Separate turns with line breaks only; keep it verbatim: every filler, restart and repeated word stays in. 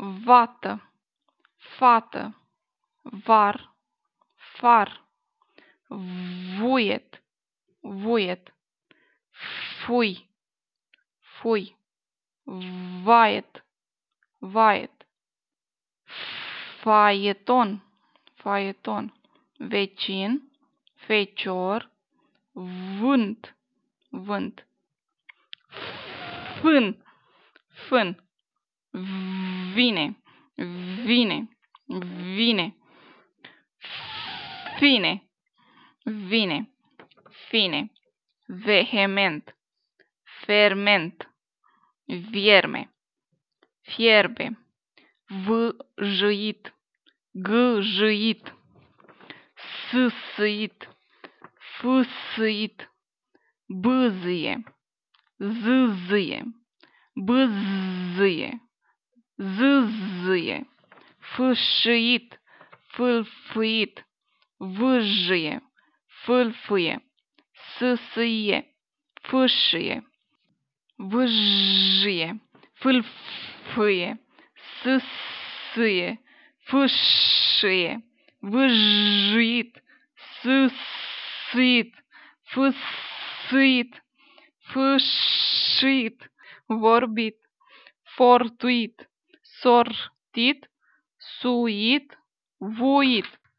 vată, fată, var, far, vuiet, vuiet, fui, fui, vaiet, vaiet, faieton, faieton, vecin, fecior, vânt, vânt, fân, fân, vine, vine, vine, fine, vine, fine, vehement, ferment, vierme, fierbe, vâjâit, gâjâit, sâsâit, fâsâit, bâzâie, zâzâie, bâzâie, zâzâie, fâșâit, fâlfâit, vâjâie, fâlfâie, sâsâie, fâșâie, vâjâie, fâlfâie, sâsâie, fâșâie, vâjâit, sâsâit, fâsâit, fâșâit, vorbit, fortuit, sortit, suit, vuit.